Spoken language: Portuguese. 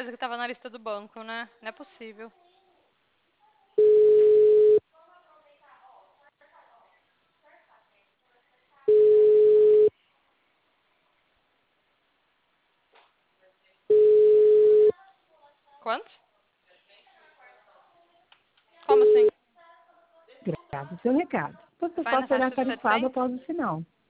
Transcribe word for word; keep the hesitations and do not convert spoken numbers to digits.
certeza que tava na lista do banco, né? Não é possível. Quanto? Como assim? Grave o seu recado. Você Vai só na será faixa dos tarifado setecentos? após o sinal.